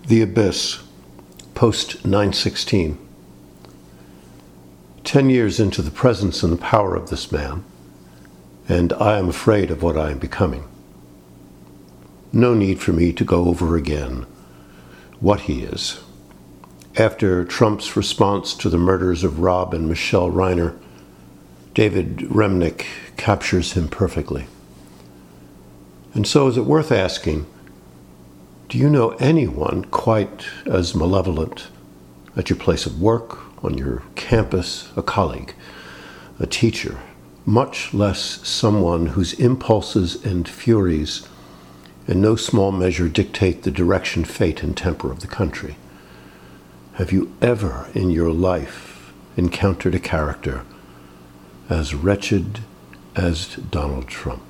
The Abyss, post 9/16. 10 years into the presence and the power of this man, and I am afraid of what I am becoming. No need for me to go over again what he is. After Trump's response to the murders of Rob and Michelle Reiner, David Remnick captures him perfectly. And so is it worth asking, do you know anyone quite as malevolent at your place of work, on your campus, a colleague, a teacher, much less someone whose impulses and furies in no small measure dictate the direction, fate, and temper of the country? Have you ever in your life encountered a character as wretched as Donald Trump?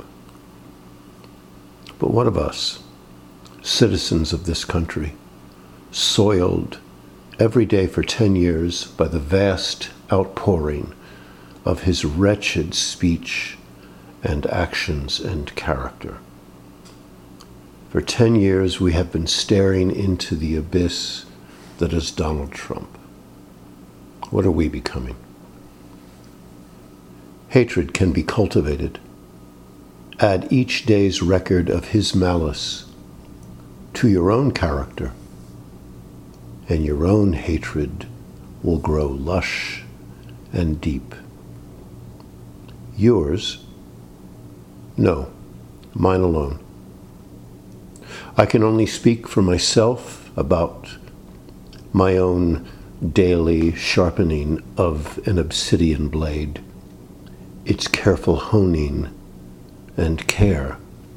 But what of us, citizens of this country, soiled every day for 10 years by the vast outpouring of his wretched speech and actions and character? For 10 years we have been staring into the abyss that is Donald Trump. What are we becoming? Hatred can be cultivated. Add each day's record of his malice to your own character, and your own hatred will grow lush and deep. Yours? No, mine alone. I can only speak for myself about my own daily sharpening of an obsidian blade, its careful honing and care,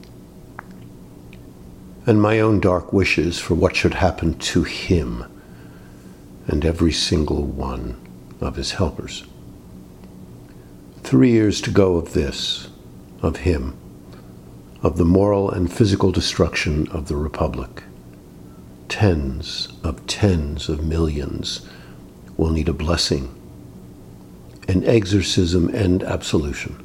and my own dark wishes for what should happen to him and every single one of his helpers. 3 years to go of this, of him, of the moral and physical destruction of the Republic. Tens of millions will need a blessing, an exorcism and absolution.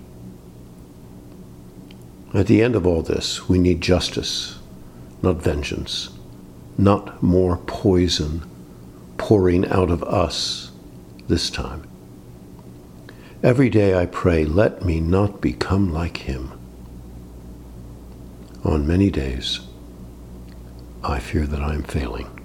At the end of all this, we need justice, not vengeance, not more poison pouring out of us this time. Every day I pray, let me not become like him. On many days, I fear that I am failing.